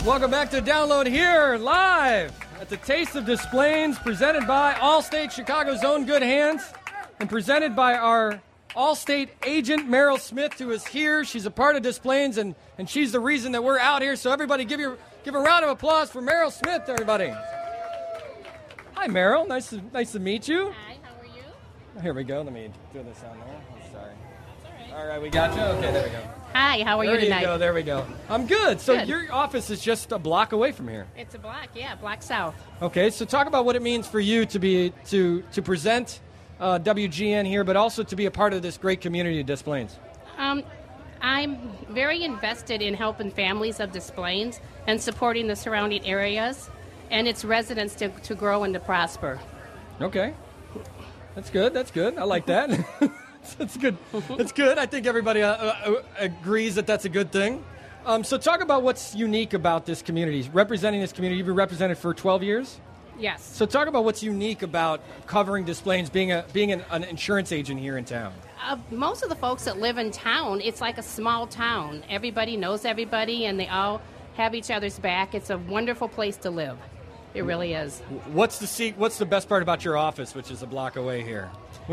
Welcome back to Download here, live at the Taste of Des Plaines, presented by Allstate, Chicago's own good hands, and presented by our Allstate agent, Meryl Smith, who is here. She's a part of Des Plaines, and she's the reason that we're out here. So everybody give a round of applause for Meryl Smith, everybody. Hi, Meryl. Nice to meet you. Hi, how are you? Here we go. Let me do this on there. I'm sorry. That's all right, we got you. Okay, there we go. Hi, how are you tonight? There we go. I'm good. So Good. your office is just a block away from here. It's a block, block south. Okay, so talk about what it means for you to present WGN here, but also to be a part of this great community of Des Plaines. I'm very invested in helping families of Des Plaines and supporting the surrounding areas and its residents to grow and to prosper. Okay, that's good. I like that. That's good. That's good. I think everybody agrees that that's a good thing. So talk about what's unique about this community, representing this community. You've been represented for 12 years? Yes. So talk about what's unique about covering Des Plaines, being an insurance agent here in town. Most of the folks that live in town, it's like a small town. Everybody knows everybody, and they all have each other's back. It's a wonderful place to live. It really is. What's the best part about your office, which is a block away here?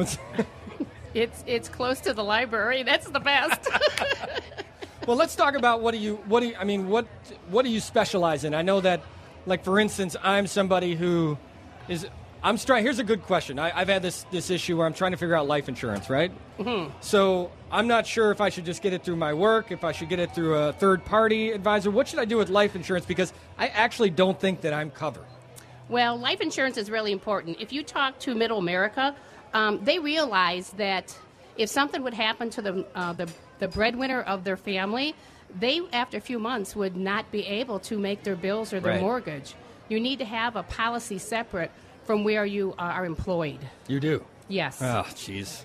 It's close to the library. That's the best. Well, let's talk about what do you specialize in? I know that, like, for instance, I'm somebody who is here's a good question. I've had this issue where I'm trying to figure out life insurance, right? Mm-hmm. So I'm not sure if I should just get it through my work, if I should get it through a third-party advisor. What should I do with life insurance? Because I actually don't think that I'm covered. Well, life insurance is really important. If you talk to Middle America, they realize that if something would happen to the breadwinner of their family, they, after a few months, would not be able to make their bills or their Right. mortgage. You need to have a policy separate from where you are employed. You do? Yes. Oh, jeez.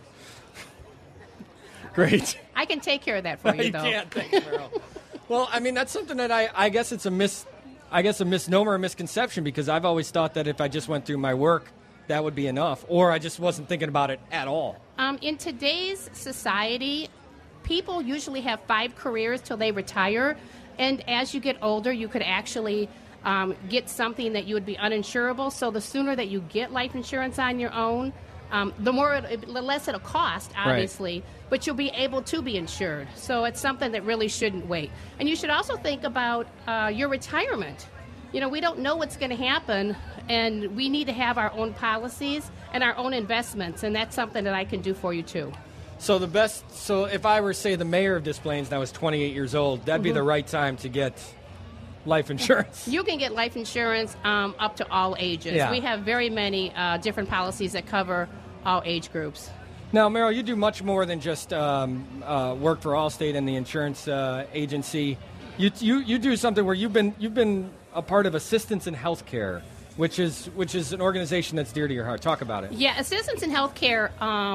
Great. I can take care of that for you, You though. can't. Thanks, Meryl. Well, I mean, that's something that I guess it's a misnomer, a misconception, because I've always thought that if I just went through my work, that would be enough, or I just wasn't thinking about it at all. In today's society, people usually have 5 careers till they retire, and as you get older, you could actually get something that you would be uninsurable. So the sooner that you get life insurance on your own, the less it'll cost, obviously, Right. but you'll be able to be insured. So it's something that really shouldn't wait. And you should also think about your retirement. You know, we don't know what's going to happen, and we need to have our own policies and our own investments, and that's something that I can do for you, too. So if I were, say, the mayor of Des Plaines and I was 28 years old, that'd be the right time to get life insurance. You can get life insurance up to all ages. Yeah. We have very many different policies that cover all age groups. Now, Meryl, you do much more than just work for Allstate and the insurance agency. You do something where you've been a part of Assistance in Healthcare, which is an organization that's dear to your heart. Talk about it. Yeah, Assistance in Healthcare,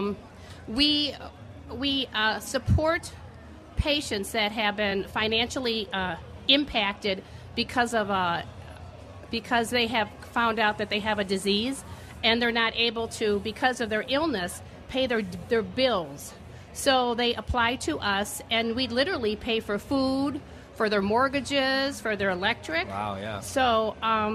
we support patients that have been financially impacted because they have found out that they have a disease and they're not able to, because of their illness, pay their bills. So they apply to us, and we literally pay for food, for their mortgages, for their electric. Wow, yeah. So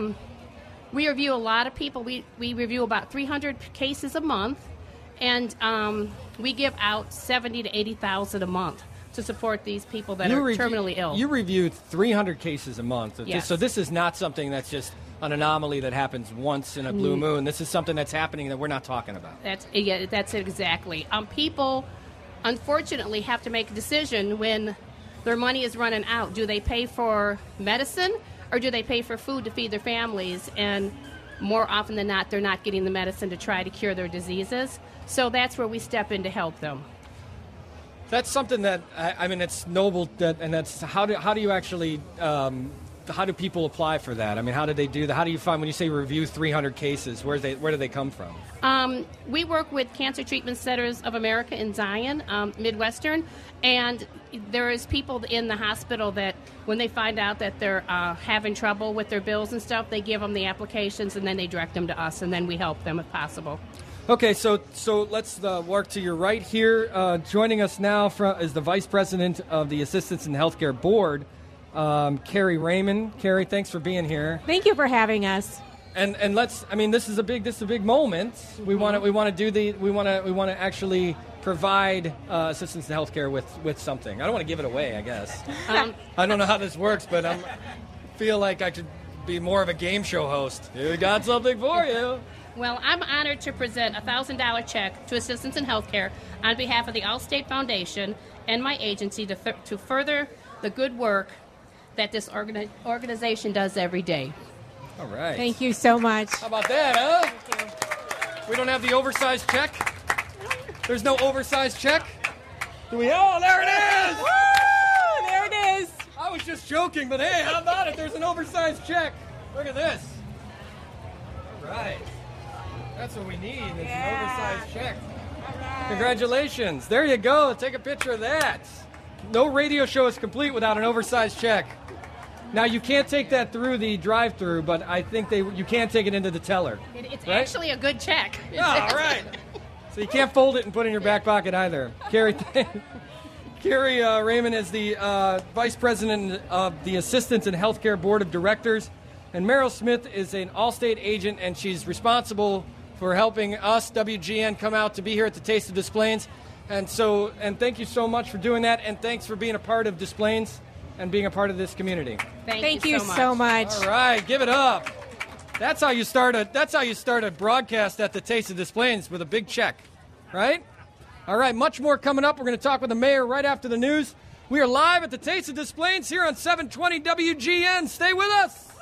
we review a lot of people. We review about 300 cases a month, and we give out $70,000 to $80,000 a month to support these people that are terminally ill. You review 300 cases a month. Yes. So this is not something that's just an anomaly that happens once in a blue moon. This is something that's happening that we're not talking about. That's it exactly. People, unfortunately, have to make a decision when their money is running out. Do they pay for medicine, or do they pay for food to feed their families? And more often than not, they're not getting the medicine to try to cure their diseases. So that's where we step in to help them. That's something that it's noble. That's how do you actually how do people apply for that? I mean, how do they do that? How do you find, when you say review 300 cases, where do they come from? We work with Cancer Treatment Centers of America in Zion, Midwestern, and there is people in the hospital that when they find out that they're having trouble with their bills and stuff, they give them the applications and then they direct them to us, and then we help them if possible. Okay, so let's work to your right here. Joining us now is the Vice President of the Assistance in Healthcare Board, Carrie Raymond. Carrie, thanks for being here. Thank you for having us. And this is a big moment. We want to actually provide assistance to healthcare with something. I don't want to give it away, I guess. I don't know how this works, but I feel like I could be more of a game show host. We got something for you. Well, I'm honored to present a $1,000 check to Assistance in Healthcare on behalf of the Allstate Foundation and my agency to further the good work that this organization does every day. All right. Thank you so much. How about that, huh? Thank you. We don't have the oversized check? There's no oversized check? Do we? Oh, there it is! Woo! There it is. I was just joking, but hey, how about it? There's an oversized check. Look at this. All right. That's what we need, is an oversized check. Right. Congratulations. There you go. Take a picture of that. No radio show is complete without an oversized check. Now, you can't take that through the drive-thru, but I think you can take it into the teller. It's right? actually a good check. Oh, all right. So you can't fold it and put it in your back pocket either. Carrie Raymond is the Vice President of the Assistance in Healthcare Board of Directors. And Meryl Smith is an Allstate agent, and she's responsible for helping us, WGN, come out to be here at the Taste of Des Plaines. And thank you so much for doing that, and thanks for being a part of Des Plaines and being a part of this community. Thank you so much. All right, give it up. That's how you start a broadcast at the Taste of Des Plaines, with a big check, right? All right, much more coming up. We're going to talk with the mayor right after the news. We are live at the Taste of Des Plaines here on 720 WGN. Stay with us.